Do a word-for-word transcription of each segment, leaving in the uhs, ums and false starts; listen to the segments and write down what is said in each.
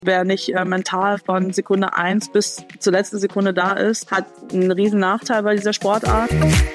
Wer nicht äh, mental von Sekunde eins bis zur letzten Sekunde da ist, hat einen riesen Nachteil bei dieser Sportart.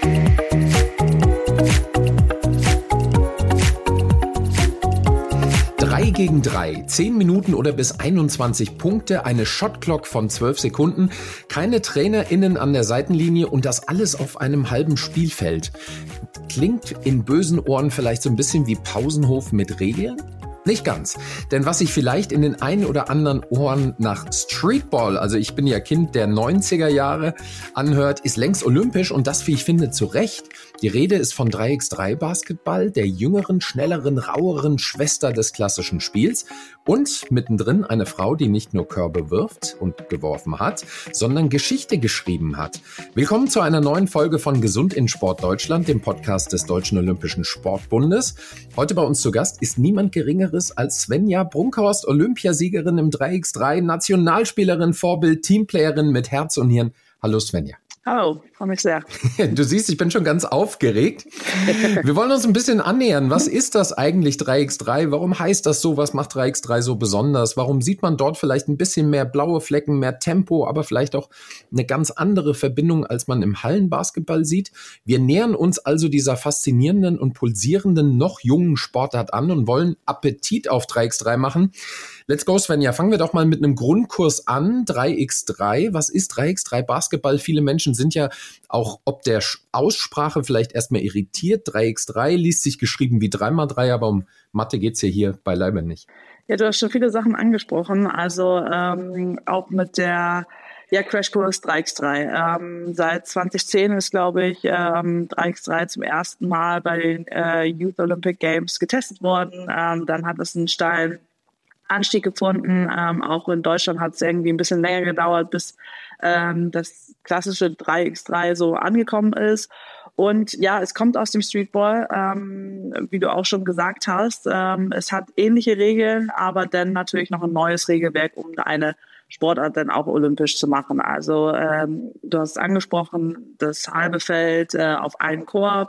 drei gegen drei, zehn Minuten oder bis einundzwanzig Punkte, eine Shotclock von zwölf Sekunden, keine TrainerInnen an der Seitenlinie und das alles auf einem halben Spielfeld. Klingt in bösen Ohren vielleicht so ein bisschen wie Pausenhof mit Regeln? Nicht ganz, denn was sich vielleicht in den ein oder anderen Ohren nach Streetball, also ich bin ja Kind der neunziger Jahre, anhört, ist längst olympisch und das, wie ich finde, zu Recht. Die Rede ist von drei gegen drei Basketball, der jüngeren, schnelleren, raueren Schwester des klassischen Spiels und mittendrin eine Frau, die nicht nur Körbe wirft und geworfen hat, sondern Geschichte geschrieben hat. Willkommen zu einer neuen Folge von Gesund in Sport Deutschland, dem Podcast des Deutschen Olympischen Sportbundes. Heute bei uns zu Gast ist niemand Geringeres als Svenja Brunkhorst, Olympiasiegerin im drei gegen drei, Nationalspielerin, Vorbild, Teamplayerin mit Herz und Hirn. Hallo Svenja. Hallo, freue mich sehr. Du siehst, ich bin schon ganz aufgeregt. Wir wollen uns ein bisschen annähern. Was ist das eigentlich drei gegen drei? Warum heißt das so? Was macht drei gegen drei so besonders? Warum sieht man dort vielleicht ein bisschen mehr blaue Flecken, mehr Tempo, aber vielleicht auch eine ganz andere Verbindung, als man im Hallenbasketball sieht? Wir nähern uns also dieser faszinierenden und pulsierenden, noch jungen Sportart an und wollen Appetit auf drei gegen drei machen. Let's go, Svenja. Fangen wir doch mal mit einem Grundkurs an. drei gegen drei. Was ist drei gegen drei Basketball? Viele Menschen sind ja auch ob der Aussprache vielleicht erstmal irritiert. drei gegen drei liest sich geschrieben wie drei mal drei, aber um Mathe geht's ja hier beileibe nicht. Ja, du hast schon viele Sachen angesprochen. Also ähm, auch mit der ja, Crashkurs drei gegen drei. Ähm, seit zwanzig zehn ist, glaube ich, ähm, drei gegen drei zum ersten Mal bei den äh, Youth Olympic Games getestet worden. Ähm, dann hat es einen steilen Anstieg gefunden. Ähm, auch in Deutschland hat es irgendwie ein bisschen länger gedauert, bis ähm, das klassische drei gegen drei so angekommen ist. Und ja, es kommt aus dem Streetball, ähm, wie du auch schon gesagt hast. Ähm, es hat ähnliche Regeln, aber dann natürlich noch ein neues Regelwerk, um eine Sportart dann auch olympisch zu machen. Also ähm, du hast es angesprochen, das halbe Feld äh, auf einen Korb,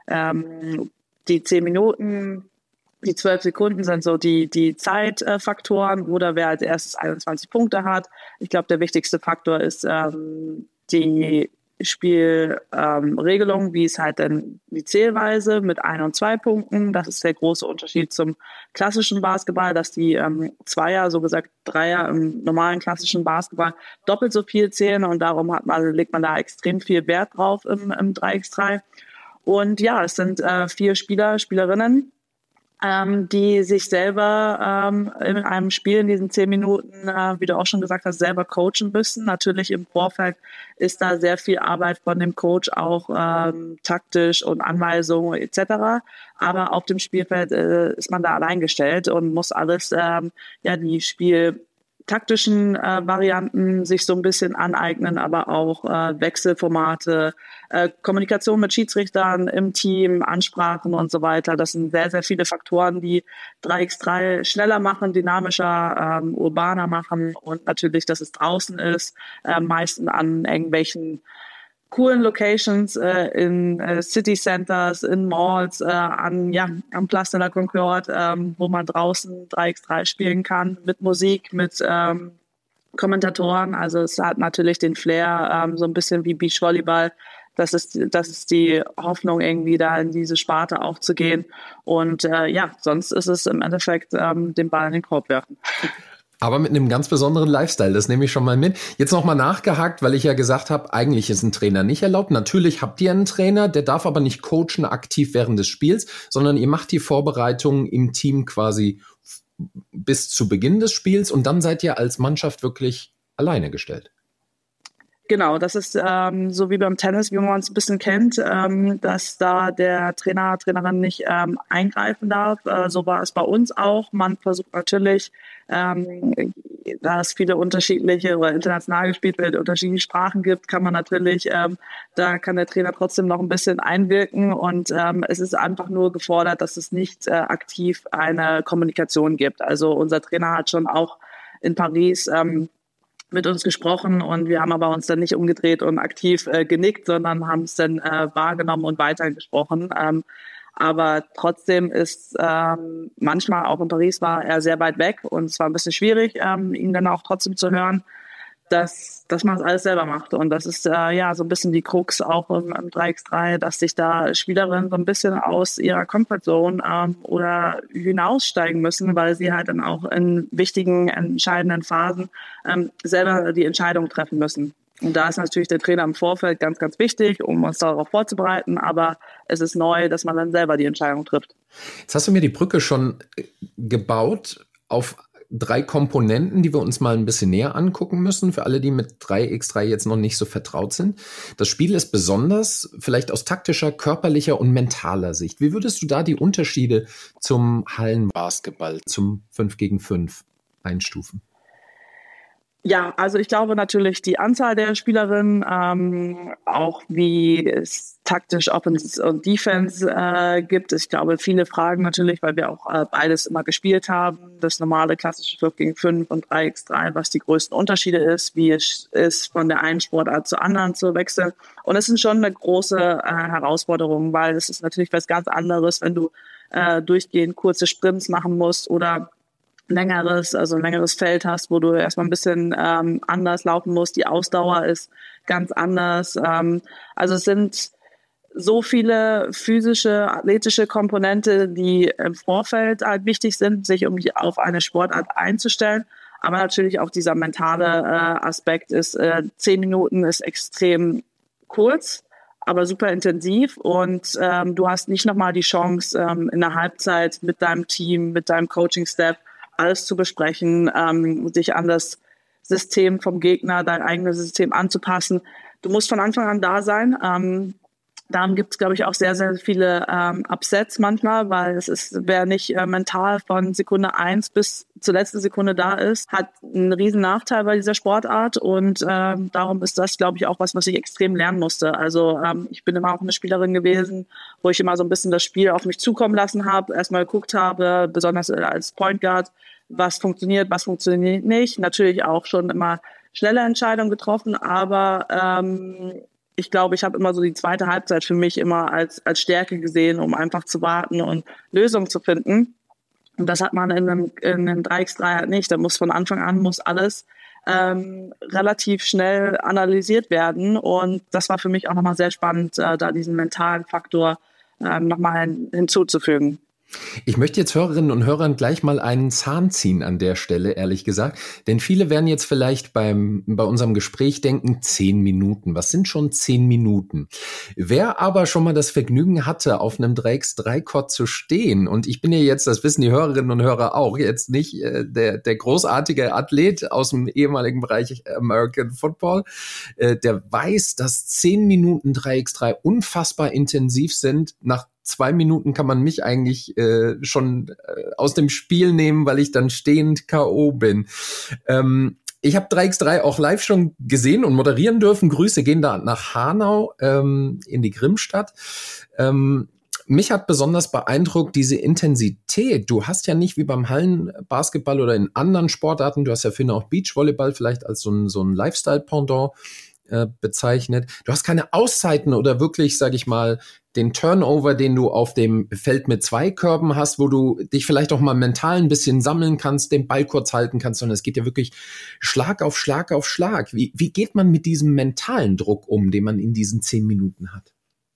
ähm, die zehn Minuten, die zwölf Sekunden sind so die, die Zeitfaktoren oder wer als erstes einundzwanzig Punkte hat. Ich glaube, der wichtigste Faktor ist ähm, die Spielregelung, ähm, wie es halt dann die Zählweise mit ein und zwei Punkten. Das ist der große Unterschied zum klassischen Basketball, dass die ähm, Zweier, so gesagt Dreier im normalen klassischen Basketball doppelt so viel zählen und darum hat man, legt man da extrem viel Wert drauf im, im drei gegen drei. Und ja, es sind äh, vier Spieler, Spielerinnen, Ähm, die sich selber ähm, in einem Spiel in diesen zehn Minuten, äh, wie du auch schon gesagt hast, selber coachen müssen. Natürlich im Vorfeld ist da sehr viel Arbeit von dem Coach, auch ähm, taktisch und Anweisungen et cetera. Aber auf dem Spielfeld äh, ist man da allein gestellt und muss alles, ähm, ja, die Spiel taktischen äh, Varianten sich so ein bisschen aneignen, aber auch äh, Wechselformate, äh, Kommunikation mit Schiedsrichtern im Team, Ansprachen und so weiter. Das sind sehr, sehr viele Faktoren, die drei gegen drei schneller machen, dynamischer, ähm, urbaner machen und natürlich, dass es draußen ist, äh, meistens an irgendwelchen coolen Locations äh, in äh, City Centers, in Malls, äh, an ja am Place de la Concorde, ähm, wo man draußen drei gegen drei spielen kann, mit Musik, mit ähm, Kommentatoren. Also es hat natürlich den Flair, ähm, so ein bisschen wie Beachvolleyball. Das ist, das ist die Hoffnung, irgendwie da in diese Sparte auch zu gehen. Und äh, ja, sonst ist es im Endeffekt ähm, den Ball in den Korb werfen. Aber mit einem ganz besonderen Lifestyle, das nehme ich schon mal mit. Jetzt nochmal nachgehakt, weil ich ja gesagt habe, eigentlich ist ein Trainer nicht erlaubt. Natürlich habt ihr einen Trainer, der darf aber nicht coachen aktiv während des Spiels, sondern ihr macht die Vorbereitung im Team quasi bis zu Beginn des Spiels und dann seid ihr als Mannschaft wirklich alleine gestellt. Genau, das ist ähm, so wie beim Tennis, wie man es ein bisschen kennt, ähm, dass da der Trainer, Trainerin nicht ähm, eingreifen darf. Äh, so war es bei uns auch. Man versucht natürlich, ähm, da es viele unterschiedliche oder international gespielt wird, unterschiedliche Sprachen gibt, kann man natürlich, ähm, da kann der Trainer trotzdem noch ein bisschen einwirken und ähm, es ist einfach nur gefordert, dass es nicht äh, aktiv eine Kommunikation gibt. Also unser Trainer hat schon auch in Paris ähm, mit uns gesprochen und wir haben aber uns dann nicht umgedreht und aktiv äh, genickt, sondern haben es dann äh, wahrgenommen und weitergesprochen. Ähm, Aber trotzdem ist ähm, manchmal, auch in Paris war er sehr weit weg und es war ein bisschen schwierig, ähm, ihn dann auch trotzdem zu hören, dass, dass man es alles selber macht. Und das ist äh, ja so ein bisschen die Krux auch im, im drei gegen drei, dass sich da Spielerinnen so ein bisschen aus ihrer Comfortzone ähm, oder hinaussteigen müssen, weil sie halt dann auch in wichtigen, entscheidenden Phasen ähm, selber die Entscheidung treffen müssen. Und da ist natürlich der Trainer im Vorfeld ganz, ganz wichtig, um uns darauf vorzubereiten. Aber es ist neu, dass man dann selber die Entscheidung trifft. Jetzt hast du mir die Brücke schon gebaut auf drei Komponenten, die wir uns mal ein bisschen näher angucken müssen, für alle, die mit drei gegen drei jetzt noch nicht so vertraut sind. Das Spiel ist besonders, vielleicht aus taktischer, körperlicher und mentaler Sicht. Wie würdest du da die Unterschiede zum Hallenbasketball, zum fünf gegen fünf einstufen? Ja, also ich glaube natürlich die Anzahl der Spielerinnen, ähm, auch wie es taktisch Offense und Defense äh, gibt. Ich glaube, viele Fragen natürlich, weil wir auch äh, beides immer gespielt haben. Das normale klassische fünf gegen fünf und drei gegen drei, was die größten Unterschiede ist, wie es ist, von der einen Sportart zur anderen zu wechseln. Und es ist schon eine große äh, Herausforderung, weil es ist natürlich was ganz anderes, wenn du äh, durchgehend kurze Sprints machen musst oder längeres, also ein längeres Feld hast, wo du erstmal ein bisschen ähm, anders laufen musst. Die Ausdauer ist ganz anders. Ähm, also es sind so viele physische, athletische Komponente, die im Vorfeld halt wichtig sind, sich um auf eine Sportart einzustellen. Aber natürlich auch dieser mentale äh, Aspekt ist, äh, zehn Minuten ist extrem kurz, aber super intensiv und ähm, du hast nicht nochmal die Chance, ähm, in der Halbzeit mit deinem Team, mit deinem Coaching-Staff alles zu besprechen, ähm, dich an das System vom Gegner, dein eigenes System anzupassen. Du musst von Anfang an da sein. Ähm, darum gibt es, glaube ich, auch sehr, sehr viele ähm, Upsets manchmal, weil es ist, wer nicht äh, mental von Sekunde eins bis zur letzten Sekunde da ist, hat einen riesen Nachteil bei dieser Sportart und ähm, darum ist das, glaube ich, auch was, was ich extrem lernen musste. Also ähm, ich bin immer auch eine Spielerin gewesen, wo ich immer so ein bisschen das Spiel auf mich zukommen lassen habe, erstmal geguckt habe, besonders als Point Guard, was funktioniert, was funktioniert nicht. Natürlich auch schon immer schnelle Entscheidungen getroffen, aber ähm, ich glaube, ich habe immer so die zweite Halbzeit für mich immer als als Stärke gesehen, um einfach zu warten und Lösungen zu finden. Und das hat man in einem, in einem drei gegen drei halt nicht. Da muss von Anfang an muss alles ähm, relativ schnell analysiert werden. Und das war für mich auch nochmal sehr spannend, äh, da diesen mentalen Faktor ähm, nochmal hin, hinzuzufügen. Ich möchte jetzt Hörerinnen und Hörern gleich mal einen Zahn ziehen an der Stelle, ehrlich gesagt. Denn viele werden jetzt vielleicht beim, bei unserem Gespräch denken, zehn Minuten. Was sind schon zehn Minuten? Wer aber schon mal das Vergnügen hatte, auf einem drei gegen drei Court zu stehen, und ich bin ja jetzt, das wissen die Hörerinnen und Hörer auch, jetzt nicht äh, der, der großartige Athlet aus dem ehemaligen Bereich American Football, äh, der weiß, dass zehn Minuten drei gegen drei unfassbar intensiv sind. Nach zwei Minuten kann man mich eigentlich äh, schon äh, aus dem Spiel nehmen, weil ich dann stehend K O bin. Ähm, ich habe drei gegen drei auch live schon gesehen und moderieren dürfen. Grüße gehen da nach Hanau ähm, in die Grimmstadt. Ähm, mich hat besonders beeindruckt diese Intensität. Du hast ja nicht wie beim Hallenbasketball oder in anderen Sportarten, du hast ja vorhin auch Beachvolleyball vielleicht als so ein, so ein Lifestyle-Pendant äh, bezeichnet. Du hast keine Auszeiten oder wirklich, sag ich mal, den Turnover, den du auf dem Feld mit zwei Körben hast, wo du dich vielleicht auch mal mental ein bisschen sammeln kannst, den Ball kurz halten kannst, sondern es geht ja wirklich Schlag auf Schlag auf Schlag. Wie, wie geht man mit diesem mentalen Druck um, den man in diesen zehn Minuten hat?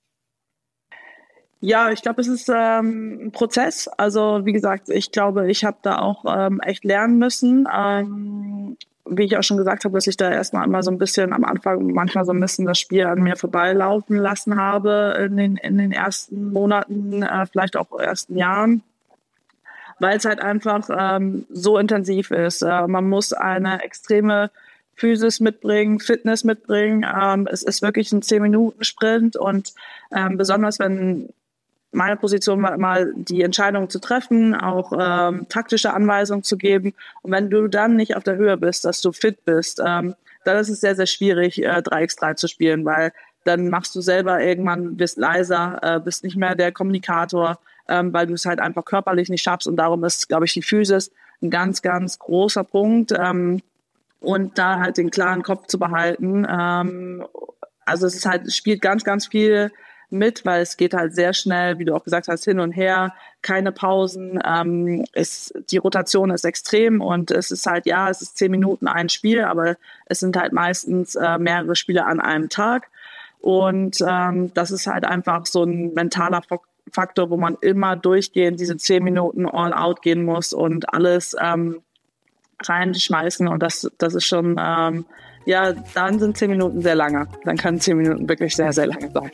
Ja, ich glaube, es ist ähm, ein Prozess. Also wie gesagt, ich glaube, ich habe da auch ähm, echt lernen müssen. Ähm, wie ich auch schon gesagt habe, dass ich da erstmal immer so ein bisschen am Anfang manchmal so ein bisschen das Spiel an mir vorbeilaufen lassen habe in den, in den ersten Monaten, äh, vielleicht auch ersten Jahren, weil es halt einfach ähm, so intensiv ist. Äh, man muss eine extreme Physis mitbringen, Fitness mitbringen. Ähm, es ist wirklich ein zehn-Minuten-Sprint und ähm, besonders wenn meine Position war immer, die Entscheidung zu treffen, auch ähm, taktische Anweisungen zu geben. Und wenn du dann nicht auf der Höhe bist, dass du fit bist, ähm, dann ist es sehr, sehr schwierig, äh, drei gegen drei zu spielen, weil dann machst du selber irgendwann, bist leiser, äh, bist nicht mehr der Kommunikator, ähm, weil du es halt einfach körperlich nicht schaffst. Und darum ist, glaube ich, die Physis ein ganz, ganz großer Punkt. Ähm, und da halt den klaren Kopf zu behalten. Ähm, also es ist halt, es spielt ganz, ganz viel mit, weil es geht halt sehr schnell, wie du auch gesagt hast, hin und her, keine Pausen, ähm, ist, die Rotation ist extrem und es ist halt, ja, es ist zehn Minuten ein Spiel, aber es sind halt meistens äh, mehrere Spiele an einem Tag und ähm, das ist halt einfach so ein mentaler Faktor, wo man immer durchgehend diese zehn Minuten all out gehen muss und alles ähm, reinschmeißen und das, das ist schon, ähm, ja, dann sind zehn Minuten sehr lange. Dann können zehn Minuten wirklich sehr, sehr lange sein.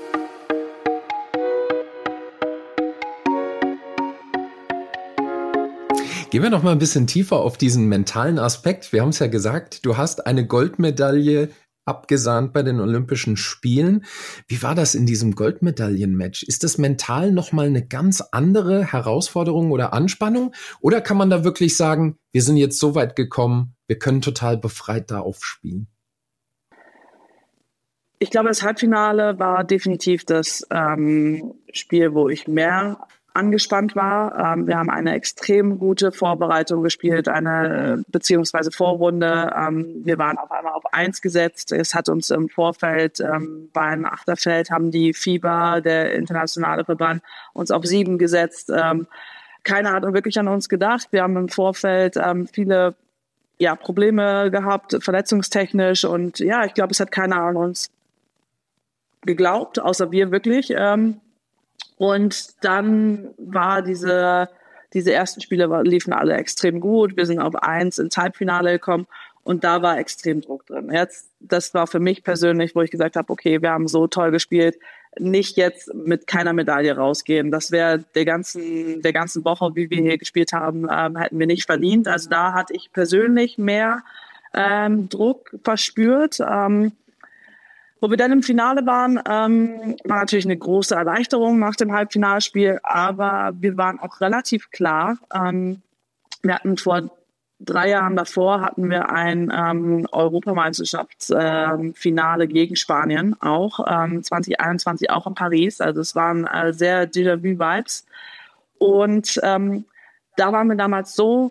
Gehen wir noch mal ein bisschen tiefer auf diesen mentalen Aspekt. Wir haben es ja gesagt, du hast eine Goldmedaille abgesahnt bei den Olympischen Spielen. Wie war das in diesem Goldmedaillen-Match? Ist das mental noch mal eine ganz andere Herausforderung oder Anspannung? Oder kann man da wirklich sagen, wir sind jetzt so weit gekommen, wir können total befreit da aufspielen? Ich glaube, das Halbfinale war definitiv das ähm, Spiel, wo ich mehr angespannt war. Ähm, wir haben eine extrem gute Vorbereitung gespielt, eine beziehungsweise Vorrunde. Ähm, wir waren auf einmal auf eins gesetzt. Es hat uns im Vorfeld ähm, beim Achterfeld haben die FIBA, der internationale Verband, uns auf sieben gesetzt. Ähm, keiner hat wirklich an uns gedacht. Wir haben im Vorfeld ähm, viele ja, Probleme gehabt, verletzungstechnisch und ja, ich glaube, es hat keiner an uns geglaubt, außer wir wirklich. Ähm, Und dann war diese, diese ersten Spiele war, liefen alle extrem gut. Wir sind auf eins ins Halbfinale gekommen und da war extrem Druck drin. Jetzt, das war für mich persönlich, wo ich gesagt habe, okay, wir haben so toll gespielt, nicht jetzt mit keiner Medaille rausgehen. Das wäre der ganzen, der ganzen Woche, wie wir hier gespielt haben, ähm, hätten wir nicht verdient. Also da hatte ich persönlich mehr ähm, Druck verspürt. Ähm, Wo wir dann im Finale waren, ähm, war natürlich eine große Erleichterung nach dem Halbfinalspiel, aber wir waren auch relativ klar. Ähm, wir hatten vor drei Jahren davor hatten wir ein ähm, Europameisterschaftsfinale ähm, gegen Spanien, auch ähm, zwanzig einundzwanzig, auch in Paris. Also es waren äh, sehr Déjà-vu-Vibes. Und ähm, da waren wir damals so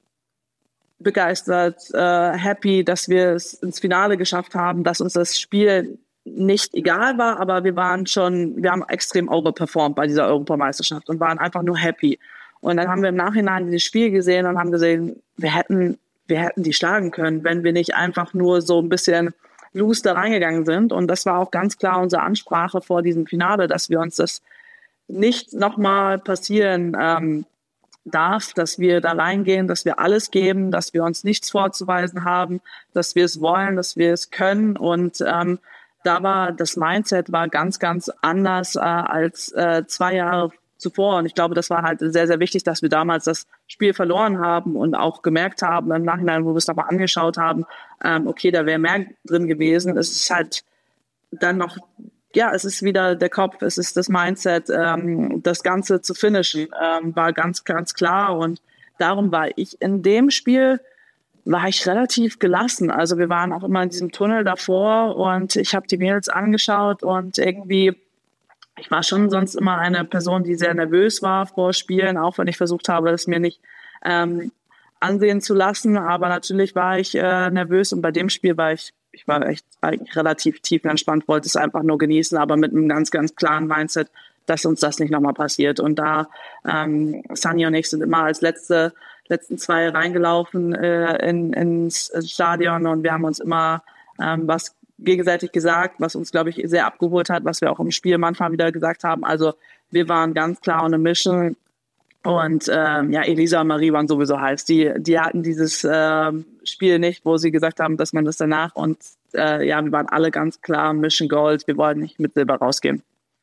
begeistert, äh, happy, dass wir es ins Finale geschafft haben, dass uns das Spiel nicht egal war, aber wir waren schon, wir haben extrem overperformed bei dieser Europameisterschaft und waren einfach nur happy. Und dann haben wir im Nachhinein dieses Spiel gesehen und haben gesehen, wir hätten, wir hätten die schlagen können, wenn wir nicht einfach nur so ein bisschen loose da reingegangen sind. Und das war auch ganz klar unsere Ansprache vor diesem Finale, dass wir uns das nicht nochmal passieren ähm, darf, dass wir da reingehen, dass wir alles geben, dass wir uns nichts vorzuweisen haben, dass wir es wollen, dass wir es können. Und ähm, da war das Mindset war ganz, ganz anders äh, als äh, zwei Jahre zuvor. Und ich glaube, das war halt sehr, sehr wichtig, dass wir damals das Spiel verloren haben und auch gemerkt haben, im Nachhinein, wo wir es nochmal angeschaut haben, ähm, okay, da wäre mehr drin gewesen. Es ist halt dann noch ja, es ist wieder der Kopf, es ist das Mindset, ähm, das Ganze zu finishen, ähm, war ganz, ganz klar. Und darum war ich in dem Spiel, war ich relativ gelassen. Also wir waren auch immer in diesem Tunnel davor und ich habe die Mädels angeschaut und irgendwie, ich war schon sonst immer eine Person, die sehr nervös war vor Spielen, auch wenn ich versucht habe, es mir nicht ähm, ansehen zu lassen. Aber natürlich war ich äh, nervös und bei dem Spiel war ich Ich war echt eigentlich relativ tiefenentspannt, wollte es einfach nur genießen, aber mit einem ganz, ganz klaren Mindset, dass uns das nicht nochmal passiert. Und da, ähm, Sunny und ich sind immer als letzte, letzten zwei reingelaufen äh, in, ins Stadion und wir haben uns immer ähm, was gegenseitig gesagt, was uns, glaube ich, sehr abgeholt hat, was wir auch im Spiel manchmal wieder gesagt haben. Also wir waren ganz klar on a mission. Und ähm, ja, Elisa und Marie waren sowieso heiß. Die, die hatten dieses ähm, Spiel nicht, wo sie gesagt haben, dass man das danach und äh, ja, wir waren alle ganz klar Mission Gold. Wir wollten nicht mit Silber rausgehen.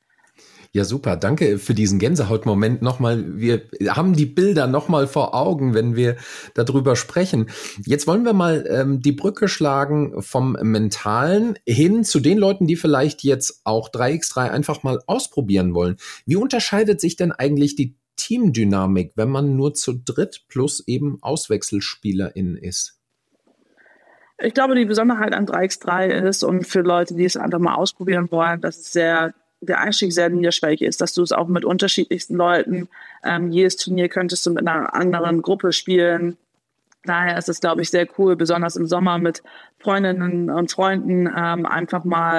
Ja, super. Danke für diesen Gänsehautmoment nochmal. Wir haben die Bilder nochmal vor Augen, wenn wir darüber sprechen. Jetzt wollen wir mal ähm, die Brücke schlagen vom Mentalen hin zu den Leuten, die vielleicht jetzt auch drei gegen drei einfach mal ausprobieren wollen. Wie unterscheidet sich denn eigentlich die Teamdynamik, wenn man nur zu dritt plus eben AuswechselspielerInnen ist? Ich glaube, die Besonderheit an drei gegen drei ist und für Leute, die es einfach mal ausprobieren wollen, dass es sehr, der Einstieg sehr niederschwellig ist, dass du es auch mit unterschiedlichsten Leuten, ähm, jedes Turnier könntest du mit einer anderen Gruppe spielen. Daher ist es, glaube ich, sehr cool, besonders im Sommer mit Freundinnen und Freunden ähm, einfach mal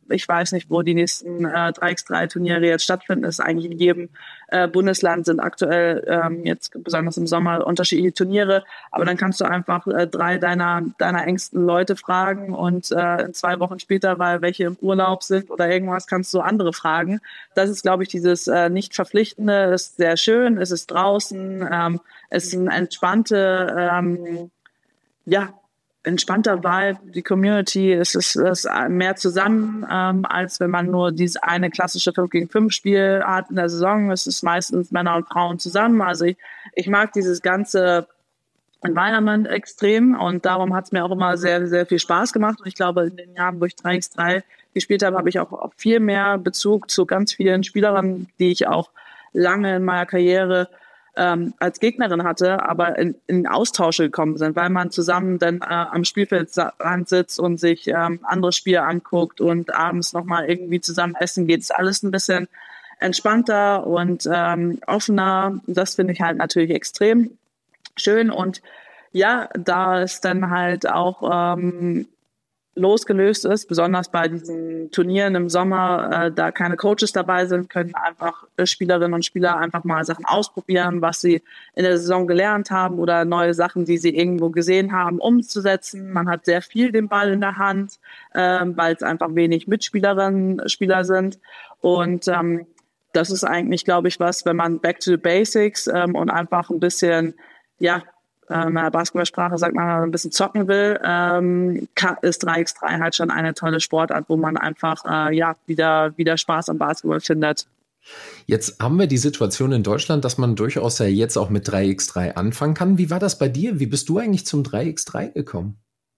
ich weiß nicht, wo die nächsten äh, drei gegen drei Turniere jetzt stattfinden. Es ist eigentlich in jedem äh, Bundesland sind aktuell ähm, jetzt besonders im Sommer unterschiedliche Turniere. Aber dann kannst du einfach äh, drei deiner deiner engsten Leute fragen und äh, zwei Wochen später, weil welche im Urlaub sind oder irgendwas, kannst du andere fragen. Das ist, glaube ich, dieses äh, nicht verpflichtende. Das ist sehr schön. Es ist draußen. Ähm, es ist eine entspannte, ähm, ja. entspannter Vibe, die Community, es ist, es ist mehr zusammen, ähm, als wenn man nur dieses eine klassische fünf gegen fünf Spiel hat in der Saison. Es ist meistens Männer und Frauen zusammen. Also ich, ich mag dieses ganze Environment extrem und darum hat es mir auch immer sehr, sehr viel Spaß gemacht. Und ich glaube, in den Jahren, wo ich drei gegen drei gespielt habe, habe ich auch, auch viel mehr Bezug zu ganz vielen Spielerinnen, die ich auch lange in meiner Karriere Ähm, als Gegnerin hatte, aber in, in Austausche gekommen sind, weil man zusammen dann äh, am Spielfeldrand sitzt und sich ähm, andere Spiele anguckt und abends nochmal irgendwie zusammen essen geht. Ist alles ein bisschen entspannter und ähm, offener. Das finde ich halt natürlich extrem schön. Und ja, da es dann halt auch ähm, losgelöst ist, besonders bei diesen Turnieren im Sommer, äh, da keine Coaches dabei sind, können einfach äh, Spielerinnen und Spieler einfach mal Sachen ausprobieren, was sie in der Saison gelernt haben oder neue Sachen, die sie irgendwo gesehen haben, umzusetzen. Man hat sehr viel den Ball in der Hand, äh, weil es einfach wenig Mitspielerinnen, Spieler sind. Und ähm, das ist eigentlich, glaube ich, was, wenn man back to the basics ähm, und einfach ein bisschen, ja, in der Basketballsprache sagt man, wenn man ein bisschen zocken will, ähm, ist drei gegen drei halt schon eine tolle Sportart, wo man einfach äh, ja wieder, wieder Spaß am Basketball findet. Jetzt haben wir die Situation in Deutschland, dass man durchaus ja jetzt auch mit drei gegen drei anfangen kann. Wie war das bei dir? Wie bist du eigentlich zum drei gegen drei gekommen?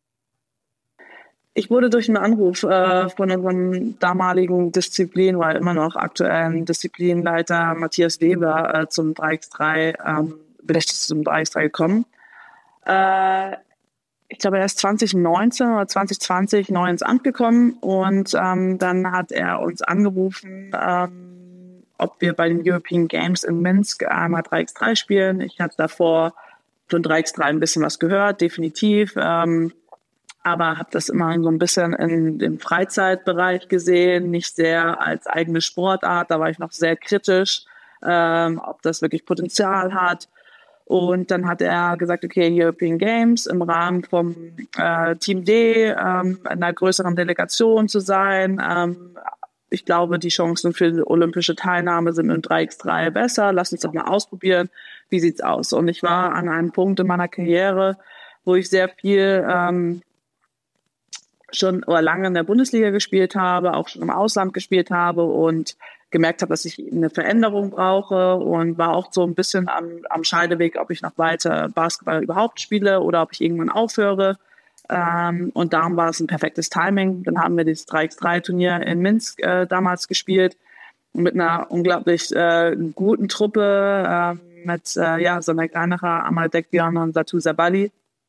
Ich wurde durch einen Anruf äh, von unserem damaligen Disziplin, weil immer noch aktuellen Disziplinleiter Matthias Weber äh, zum drei gegen drei, ähm, bin ich zum drei gegen drei gekommen. Äh, ich glaube, er ist zwanzig neunzehn oder zwanzig zwanzig neu ins Amt gekommen und ähm, dann hat er uns angerufen, ähm, ob wir bei den European Games in Minsk einmal drei gegen drei spielen. Ich hatte davor von drei gegen drei ein bisschen was gehört, definitiv, ähm, aber habe das immer so ein bisschen in dem Freizeitbereich gesehen, nicht sehr als eigene Sportart. Da war ich noch sehr kritisch, ähm, ob das wirklich Potenzial hat. Und dann hat er gesagt, okay, European Games im Rahmen vom äh, Team D, ähm, in einer größeren Delegation zu sein. Ähm, ich glaube, die Chancen für die olympische Teilnahme sind im drei gegen drei besser. Lass uns doch mal ausprobieren. Wie sieht's aus? Und ich war an einem Punkt in meiner Karriere, wo ich sehr viel ähm, schon oder lange in der Bundesliga gespielt habe, auch schon im Ausland gespielt habe und gemerkt habe, dass ich eine Veränderung brauche und war auch so ein bisschen am, am Scheideweg, ob ich noch weiter Basketball überhaupt spiele oder ob ich irgendwann aufhöre. Ähm, und darum war es ein perfektes Timing. Dann haben wir das drei gegen drei Turnier in Minsk äh, damals gespielt mit einer unglaublich äh, guten Truppe, äh, mit äh, ja, Sonja Greinacher, Amal Dekbian und Satu Sabali.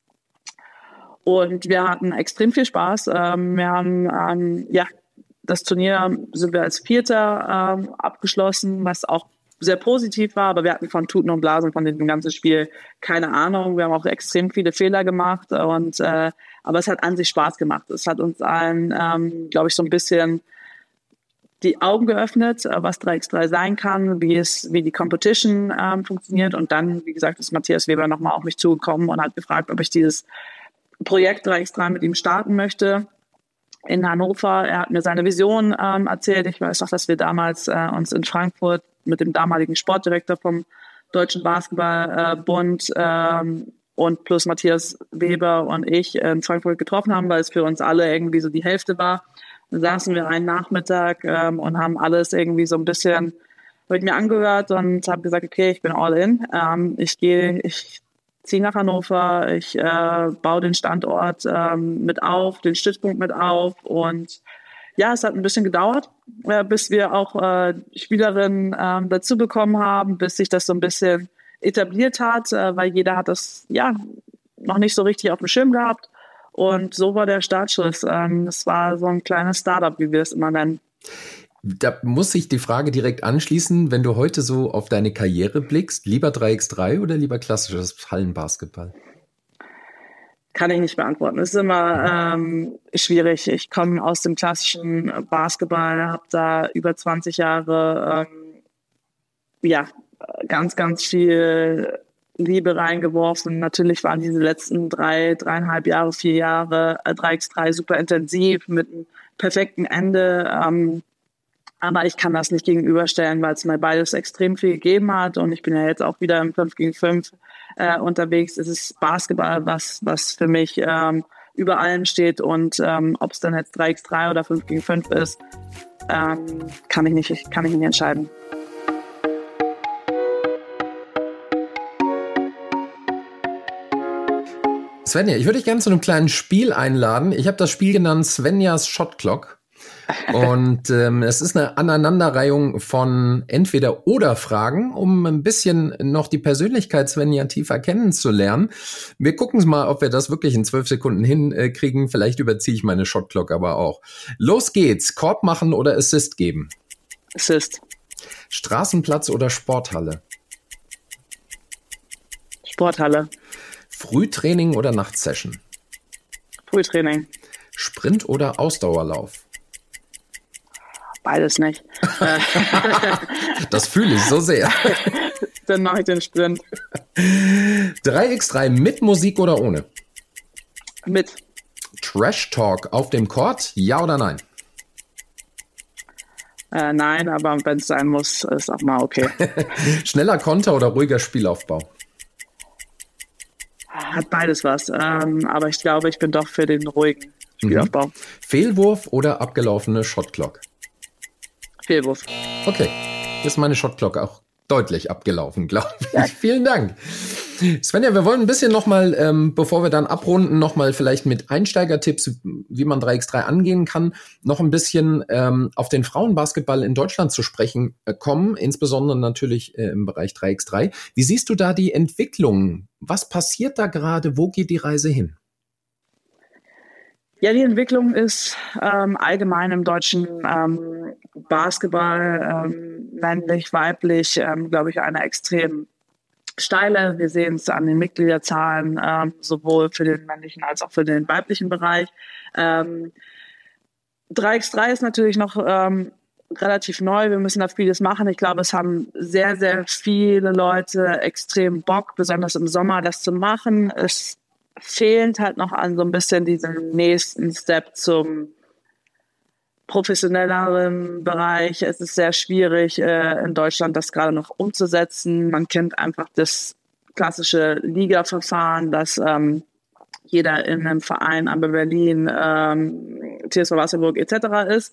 Und wir hatten extrem viel Spaß. Ähm, wir haben ähm, ja das Turnier sind wir als Vierter ähm, abgeschlossen, was auch sehr positiv war, aber wir hatten von Tuten und Blasen von dem ganzen Spiel keine Ahnung. Wir haben auch extrem viele Fehler gemacht und äh, aber es hat an sich Spaß gemacht. Es hat uns allen, ähm, glaube ich, so ein bisschen die Augen geöffnet, was drei gegen drei sein kann, wie es, wie die Competition ähm, funktioniert. Und dann, wie gesagt, ist Matthias Weber nochmal auf mich zugekommen und hat gefragt, ob ich dieses Projekt drei gegen drei mit ihm starten möchte. In Hannover. Er hat mir seine Vision ähm, erzählt. Ich weiß noch, dass wir damals äh, uns in Frankfurt mit dem damaligen Sportdirektor vom Deutschen Basketballbund äh, ähm, und plus Matthias Weber und ich in Frankfurt getroffen haben, weil es für uns alle irgendwie so die Hälfte war. Dann saßen wir einen Nachmittag ähm, und haben alles irgendwie so ein bisschen mit mir angehört und habe gesagt, okay, ich bin all in. Ähm, ich gehe, ich ziehe nach Hannover, ich äh, baue den Standort ähm, mit auf, den Stützpunkt mit auf und ja, es hat ein bisschen gedauert, äh, bis wir auch äh, Spielerinnen äh, dazu bekommen haben, bis sich das so ein bisschen etabliert hat, äh, weil jeder hat das ja noch nicht so richtig auf dem Schirm gehabt und so war der Startschuss. Ähm, das war so ein kleines Startup, wie wir es immer nennen. Da muss ich die Frage direkt anschließen, wenn du heute so auf deine Karriere blickst, lieber drei gegen drei oder lieber klassisches Hallenbasketball? Kann ich nicht beantworten. Es ist immer ähm, schwierig. Ich komme aus dem klassischen Basketball, habe da über zwanzig Jahre ähm, ja ganz, ganz viel Liebe reingeworfen. Natürlich waren diese letzten drei, dreieinhalb Jahre, vier Jahre äh, drei gegen drei super intensiv mit einem perfekten Ende. Ähm, aber ich kann das nicht gegenüberstellen, weil es mir beides extrem viel gegeben hat. Und ich bin ja jetzt auch wieder im fünf gegen fünf äh, unterwegs. Es ist Basketball, was, was für mich ähm, über allem steht. Und ähm, ob es dann jetzt drei gegen drei oder fünf gegen fünf ist, ähm, kann ich nicht, kann ich nicht entscheiden. Svenja, ich würde dich gerne zu einem kleinen Spiel einladen. Ich habe das Spiel genannt Svenjas Shot Clock. Und ähm, es ist eine Aneinanderreihung von Entweder-Oder-Fragen, um ein bisschen noch die Persönlichkeit Svenja tiefer kennenzulernen. Wir gucken mal, ob wir das wirklich in zwölf Sekunden hinkriegen. Vielleicht überziehe ich meine Shot Clock aber auch. Los geht's. Korb machen oder Assist geben? Assist. Straßenplatz oder Sporthalle? Sporthalle. Frühtraining oder Nachtsession? Frühtraining. Sprint oder Ausdauerlauf? Beides nicht. Das fühle ich so sehr. Dann mache ich den Sprint. drei gegen drei mit Musik oder ohne? Mit. Trash Talk auf dem Court, ja oder nein? Äh, nein, aber wenn es sein muss, ist auch mal okay. Schneller Konter oder ruhiger Spielaufbau? Hat beides was. Ähm, aber ich glaube, ich bin doch für den ruhigen Spielaufbau. Mhm. Fehlwurf oder abgelaufene Shotclock? Fehlwurf. Okay, jetzt ist meine Shotclock auch deutlich abgelaufen, glaube ich. Ja. Vielen Dank. Svenja, wir wollen ein bisschen nochmal, ähm, bevor wir dann abrunden, nochmal vielleicht mit Einsteigertipps, wie man drei gegen drei angehen kann, noch ein bisschen ähm, auf den Frauenbasketball in Deutschland zu sprechen äh, kommen, insbesondere natürlich äh, im Bereich drei gegen drei. Wie siehst du da die Entwicklung? Was passiert da gerade? Wo geht die Reise hin? Ja, die Entwicklung ist ähm, allgemein im deutschen ähm, Basketball, ähm, männlich, weiblich, ähm, glaube ich, eine extrem steile. Wir sehen es an den Mitgliederzahlen, ähm, sowohl für den männlichen als auch für den weiblichen Bereich. Ähm, drei gegen drei ist natürlich noch ähm, relativ neu. Wir müssen da vieles machen. Ich glaube, es haben sehr, sehr viele Leute extrem Bock, besonders im Sommer, das zu machen. Es fehlt halt noch an so ein bisschen diesen nächsten Step zum professionelleren Bereich. Es ist sehr schwierig, äh, in Deutschland das gerade noch umzusetzen. Man kennt einfach das klassische Liga-Verfahren, dass ähm, jeder in einem Verein, aber Berlin, ähm, T S V Wasserburg et cetera ist.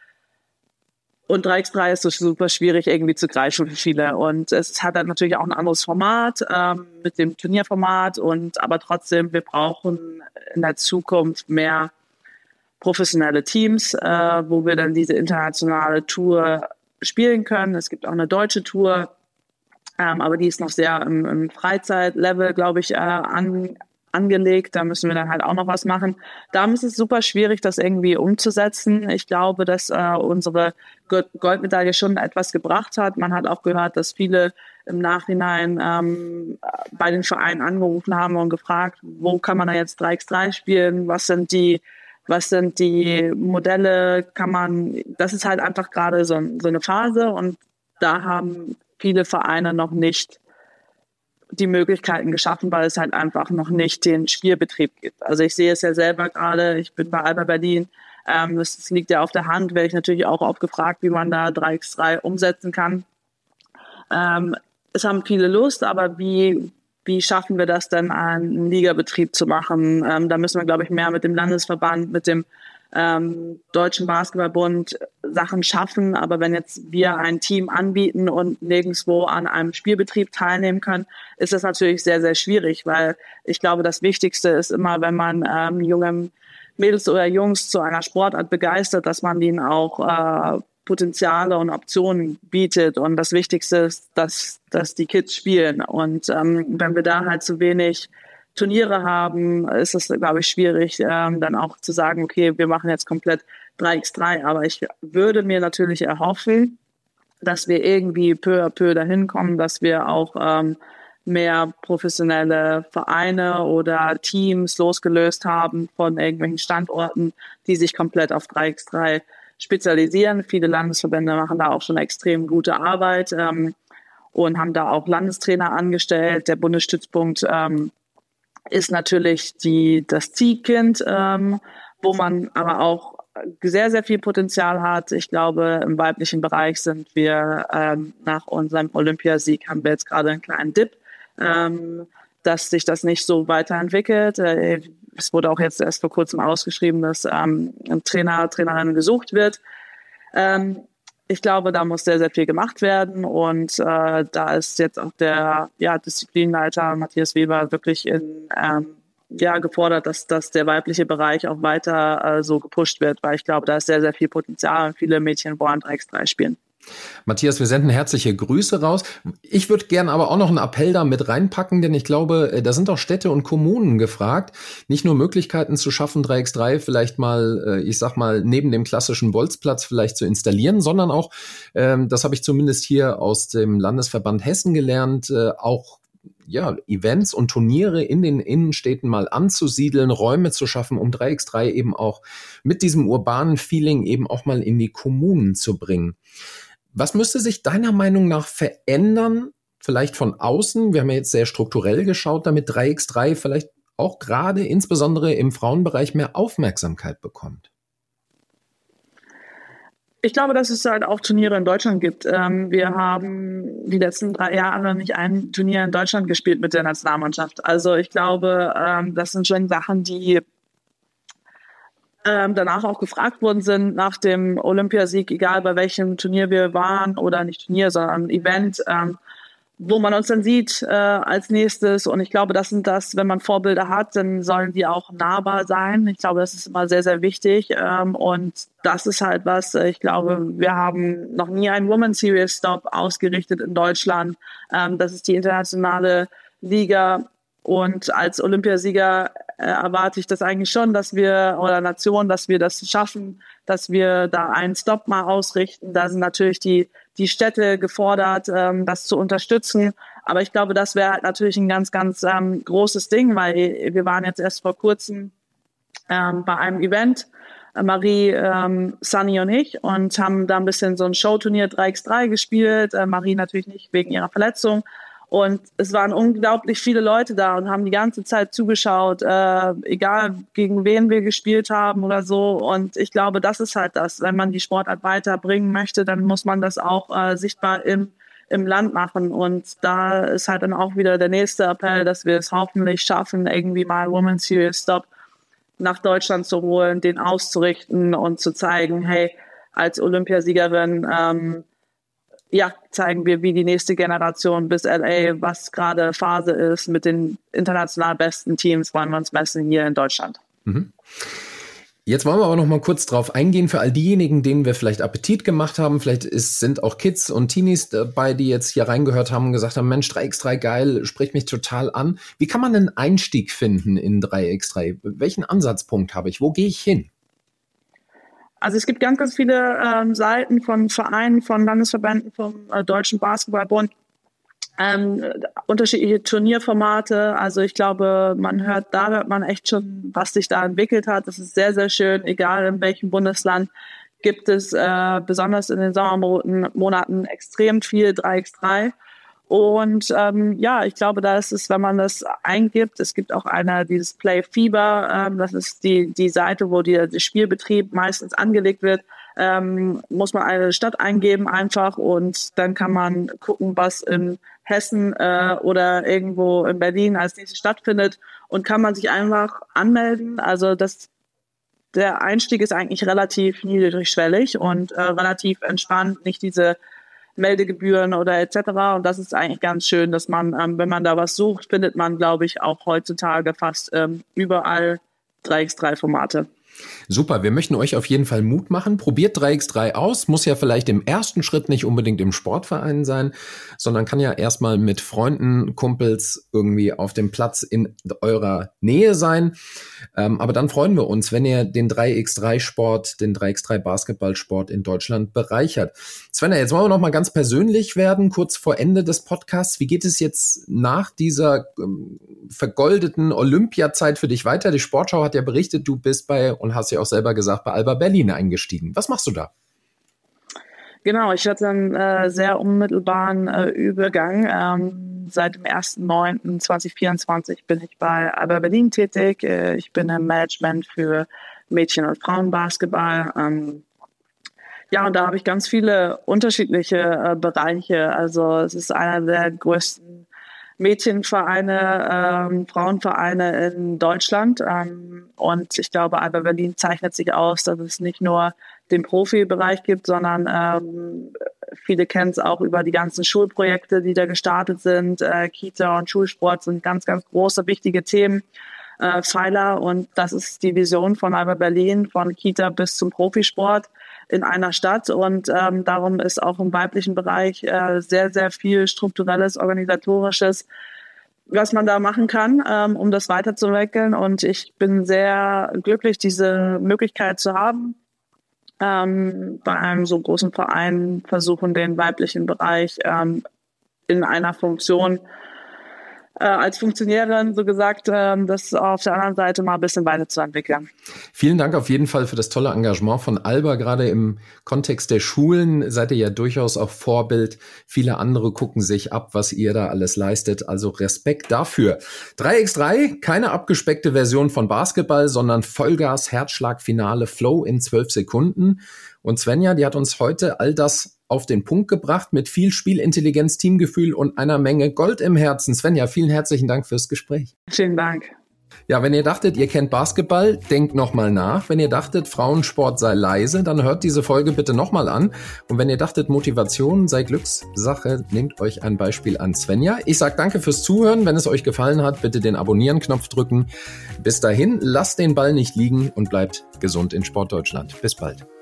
Und drei gegen drei ist so super schwierig irgendwie zu greifen für viele. Und es hat dann natürlich auch ein anderes Format ähm, mit dem Turnierformat. Und aber trotzdem, wir brauchen in der Zukunft mehr professionelle Teams, äh, wo wir dann diese internationale Tour spielen können. Es gibt auch eine deutsche Tour, ähm, aber die ist noch sehr im, im Freizeitlevel, glaube ich, äh, an, angelegt. Da müssen wir dann halt auch noch was machen. Da ist es super schwierig, das irgendwie umzusetzen. Ich glaube, dass äh, unsere Goldmedaille schon etwas gebracht hat. Man hat auch gehört, dass viele im Nachhinein ähm, bei den Vereinen angerufen haben und gefragt, wo kann man da jetzt drei gegen drei spielen? Was sind die Was sind die Modelle? Kann man, das ist halt einfach gerade so, so eine Phase und da haben viele Vereine noch nicht die Möglichkeiten geschaffen, weil es halt einfach noch nicht den Spielbetrieb gibt. Also ich sehe es ja selber gerade, ich bin bei Alba Berlin, ähm, das, das liegt ja auf der Hand, werde ich natürlich auch oft gefragt, wie man da drei gegen drei umsetzen kann. Ähm, es haben viele Lust, aber wie Wie schaffen wir das denn, einen Ligabetrieb zu machen? Ähm, da müssen wir, glaube ich, mehr mit dem Landesverband, mit dem ähm, Deutschen Basketballbund Sachen schaffen. Aber wenn jetzt wir ein Team anbieten und nirgendwo an einem Spielbetrieb teilnehmen können, ist das natürlich sehr, sehr schwierig, weil ich glaube, das Wichtigste ist immer, wenn man ähm, junge Mädels oder Jungs zu einer Sportart begeistert, dass man ihnen auch äh, Potenziale und Optionen bietet. Und das Wichtigste ist, dass, dass die Kids spielen. Und ähm, wenn wir da halt zu wenig Turniere haben, ist es, glaube ich, schwierig, ähm, dann auch zu sagen, okay, wir machen jetzt komplett drei gegen drei. Aber ich würde mir natürlich erhoffen, dass wir irgendwie peu à peu dahin kommen, dass wir auch ähm, mehr professionelle Vereine oder Teams losgelöst haben von irgendwelchen Standorten, die sich komplett auf drei gegen drei spezialisieren. Viele Landesverbände machen da auch schon extrem gute Arbeit ähm, und haben da auch Landestrainer angestellt. Der Bundesstützpunkt ähm, ist natürlich die, das Ziehkind, ähm, wo man aber auch sehr, sehr viel Potenzial hat. Ich glaube, im weiblichen Bereich sind wir ähm, nach unserem Olympiasieg haben wir jetzt gerade einen kleinen Dip, ähm, dass sich das nicht so weiterentwickelt. Äh, es wurde auch jetzt erst vor kurzem ausgeschrieben, dass ähm, ein Trainer, Trainerin gesucht wird. Ähm, ich glaube, da muss sehr, sehr viel gemacht werden und äh, da ist jetzt auch der ja, Disziplinleiter Matthias Weber wirklich in ähm, ja, gefordert, dass, dass der weibliche Bereich auch weiter äh, so gepusht wird, weil ich glaube, da ist sehr, sehr viel Potenzial und viele Mädchen wollen drei gegen drei spielen. Matthias, wir senden herzliche Grüße raus. Ich würde gerne aber auch noch einen Appell da mit reinpacken, denn ich glaube, da sind auch Städte und Kommunen gefragt, nicht nur Möglichkeiten zu schaffen, drei gegen drei vielleicht mal, ich sag mal, neben dem klassischen Bolzplatz vielleicht zu installieren, sondern auch, das habe ich zumindest hier aus dem Landesverband Hessen gelernt, auch ja, Events und Turniere in den Innenstädten mal anzusiedeln, Räume zu schaffen, um drei gegen drei eben auch mit diesem urbanen Feeling eben auch mal in die Kommunen zu bringen. Was müsste sich deiner Meinung nach verändern, vielleicht von außen? Wir haben ja jetzt sehr strukturell geschaut, damit drei gegen drei vielleicht auch gerade insbesondere im Frauenbereich mehr Aufmerksamkeit bekommt. Ich glaube, dass es halt auch Turniere in Deutschland gibt. Ähm, wir haben die letzten drei Jahre nicht ein Turnier in Deutschland gespielt mit der Nationalmannschaft. Also ich glaube, ähm, das sind schon Sachen, die ähm, danach auch gefragt worden sind nach dem Olympiasieg, egal bei welchem Turnier wir waren oder nicht Turnier, sondern Event, ähm, wo man uns dann sieht äh, als nächstes. Und ich glaube, das sind das, wenn man Vorbilder hat, dann sollen die auch nahbar sein. Ich glaube, das ist immer sehr, sehr wichtig. Ähm, und das ist halt was, ich glaube, wir haben noch nie einen Women's Series Stop ausgerichtet in Deutschland. Ähm, das ist die internationale Liga. Und als Olympiasieger äh, erwarte ich das eigentlich schon, dass wir, oder Nation, dass wir das schaffen, dass wir da einen Stop mal ausrichten. Da sind natürlich die die Städte gefordert, ähm, das zu unterstützen. Aber ich glaube, das wäre halt natürlich ein ganz, ganz ähm, großes Ding, weil wir waren jetzt erst vor kurzem ähm, bei einem Event, äh, Marie, ähm, Sunny und ich, und haben da ein bisschen so ein Showturnier drei gegen drei gespielt. Äh, Marie natürlich nicht wegen ihrer Verletzung. Und es waren unglaublich viele Leute da und haben die ganze Zeit zugeschaut, äh, egal gegen wen wir gespielt haben oder so. Und ich glaube, das ist halt das. Wenn man die Sportart weiterbringen möchte, dann muss man das auch äh, sichtbar im, im Land machen. Und da ist halt dann auch wieder der nächste Appell, dass wir es hoffentlich schaffen, irgendwie mal Women's Series Stop nach Deutschland zu holen, den auszurichten und zu zeigen, hey, als Olympiasiegerin, ähm, ja, zeigen wir, wie die nächste Generation bis L A, was gerade Phase ist mit den international besten Teams, wollen wir uns messen hier in Deutschland. Mhm. Jetzt wollen wir aber noch mal kurz drauf eingehen für all diejenigen, denen wir vielleicht Appetit gemacht haben. Vielleicht ist, sind auch Kids und Teenies dabei, die jetzt hier reingehört haben und gesagt haben, Mensch, drei gegen drei geil, spricht mich total an. Wie kann man einen Einstieg finden in drei gegen drei? Welchen Ansatzpunkt habe ich? Wo gehe ich hin? Also es gibt ganz, ganz viele ähm, Seiten von Vereinen, von Landesverbänden, vom äh, Deutschen Basketballbund, ähm, unterschiedliche Turnierformate. Also ich glaube, man hört, da hört man echt schon, was sich da entwickelt hat. Das ist sehr, sehr schön, egal in welchem Bundesland gibt es äh, besonders in den Sommermonaten extrem viel drei gegen drei. Und ähm, ja, ich glaube, da ist es, wenn man das eingibt, es gibt auch eine, dieses Play Fever, ähm, das ist die die Seite, wo die, der Spielbetrieb meistens angelegt wird, ähm, muss man eine Stadt eingeben einfach und dann kann man gucken, was in Hessen äh, oder irgendwo in Berlin als nächstes stattfindet und kann man sich einfach anmelden. Also das der Einstieg ist eigentlich relativ niedrigschwellig und äh, relativ entspannt, nicht diese Meldegebühren oder et cetera. Und das ist eigentlich ganz schön, dass man, ähm, wenn man da was sucht, findet man, glaube ich, auch heutzutage fast ähm, überall drei gegen drei Formate. Super, wir möchten euch auf jeden Fall Mut machen. Probiert drei gegen drei aus. Muss ja vielleicht im ersten Schritt nicht unbedingt im Sportverein sein, sondern kann ja erstmal mit Freunden, Kumpels irgendwie auf dem Platz in eurer Nähe sein. Ähm, aber dann freuen wir uns, wenn ihr den drei gegen drei Sport, den drei gegen drei Basketballsport in Deutschland bereichert. Svenja, jetzt wollen wir noch mal ganz persönlich werden, kurz vor Ende des Podcasts. Wie geht es jetzt nach dieser ähm, vergoldeten Olympiazeit für dich weiter? Die Sportschau hat ja berichtet, du bist bei, und hast ja auch selber gesagt, bei Alba Berlin eingestiegen. Was machst du da? Genau, ich hatte einen äh, sehr unmittelbaren äh, Übergang. Ähm, seit dem ersten neunten zweitausendvierundzwanzig bin ich bei Alba Berlin tätig. Äh, ich bin im Management für Mädchen- und Frauenbasketball. Ähm, ja, und da habe ich ganz viele unterschiedliche äh, Bereiche. Also es ist einer der größten Mädchenvereine, ähm, Frauenvereine in Deutschland. Ähm, und ich glaube, Alba Berlin zeichnet sich aus, dass es nicht nur den Profibereich gibt, sondern ähm, viele kennen es auch über die ganzen Schulprojekte, die da gestartet sind. Äh, Kita und Schulsport sind ganz, ganz große, wichtige Themen, äh, Pfeiler. Und das ist die Vision von Alba Berlin, von Kita bis zum Profisport in einer Stadt. Und ähm, darum ist auch im weiblichen Bereich äh, sehr, sehr viel strukturelles, organisatorisches, was man da machen kann, ähm, um das weiterzuentwickeln. Und ich bin sehr glücklich, diese Möglichkeit zu haben, ähm, bei einem so großen Verein versuchen, den weiblichen Bereich ähm, in einer Funktion äh, als Funktionärin, so gesagt, ähm, das auf der anderen Seite mal ein bisschen weiterzuentwickeln. Vielen Dank auf jeden Fall für das tolle Engagement von Alba. Gerade im Kontext der Schulen seid ihr ja durchaus auch Vorbild. Viele andere gucken sich ab, was ihr da alles leistet. Also Respekt dafür. drei gegen drei, keine abgespeckte Version von Basketball, sondern Vollgas, Herzschlagfinale, Flow in zwölf Sekunden. Und Svenja, die hat uns heute all das auf den Punkt gebracht mit viel Spielintelligenz, Teamgefühl und einer Menge Gold im Herzen. Svenja, vielen herzlichen Dank fürs Gespräch. Vielen Dank. Ja, wenn ihr dachtet, ihr kennt Basketball, denkt nochmal nach. Wenn ihr dachtet, Frauensport sei leise, dann hört diese Folge bitte nochmal an. Und wenn ihr dachtet, Motivation sei Glückssache, nehmt euch ein Beispiel an Svenja. Ich sage danke fürs Zuhören. Wenn es euch gefallen hat, bitte den Abonnieren-Knopf drücken. Bis dahin, lasst den Ball nicht liegen und bleibt gesund in Sportdeutschland. Bis bald.